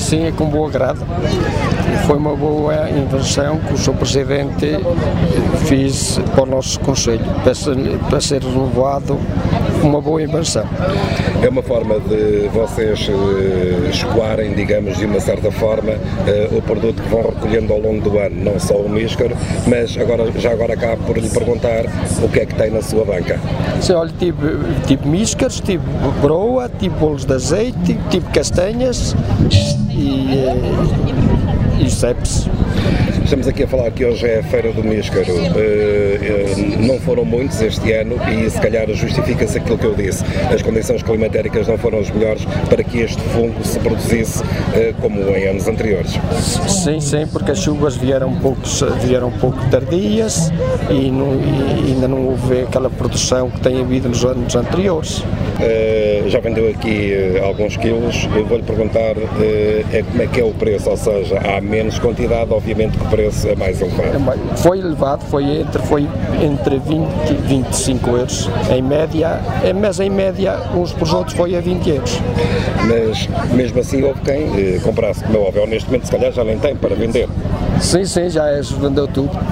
sim, é com boa agrado. Foi uma boa invenção que o Sr. Presidente fez para o nosso Conselho, para ser renovado, uma boa invenção. É uma forma de vocês escoarem, digamos, de uma certa forma, o produto que vão recolhendo ao longo do ano, não só o míscaro, mas já agora acabo por lhe perguntar o que é que tem na sua banca. Sim, olha, tive míscaros, tive broa, tive bolos de azeite, tive castanhas e cepes. Estamos aqui a falar que hoje é a Feira do Míscaro, não foram muitos este ano e se calhar justifica-se aquilo que eu disse, as condições climatéricas não foram as melhores para que este fungo se produzisse como em anos anteriores. Sim, porque as chuvas vieram um pouco tardias e ainda não houve aquela produção que tem havido nos anos anteriores. Já vendeu aqui alguns quilos, eu vou-lhe perguntar como é que é o preço, ou seja, há menos quantidade, obviamente que o preço é mais elevado. Foi elevado, foi entre 20 e 25 euros, em média, mas em média uns por outros foi a 20 euros. Mas mesmo assim houve quem comprasse, como é óbvio, neste momento se calhar já nem tem para vender. Sim, já vendeu tudo.